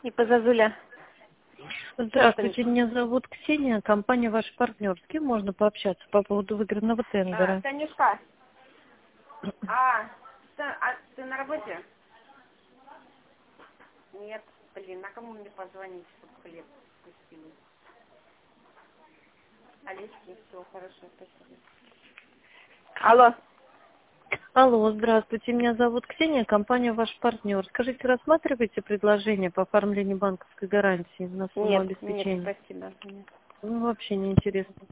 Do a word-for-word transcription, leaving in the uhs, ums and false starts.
И по Зазуля. Здравствуйте, меня зовут Ксения, компания «Ваш партнер». С кем можно пообщаться по поводу выигранного А, тендера? Танюшка. А, ты, а ты на работе? Нет, блин, а кому мне позвонить, чтобы хлеб пустили? Олеське, все, хорошо, спасибо. Алло. Алло, здравствуйте, меня зовут Ксения, компания «Ваш партнер». Скажите, рассматриваете предложение по оформлению банковской гарантии на сумму Нет, нет, обеспечения? спасибо. Нет. Ну, вообще не интересно.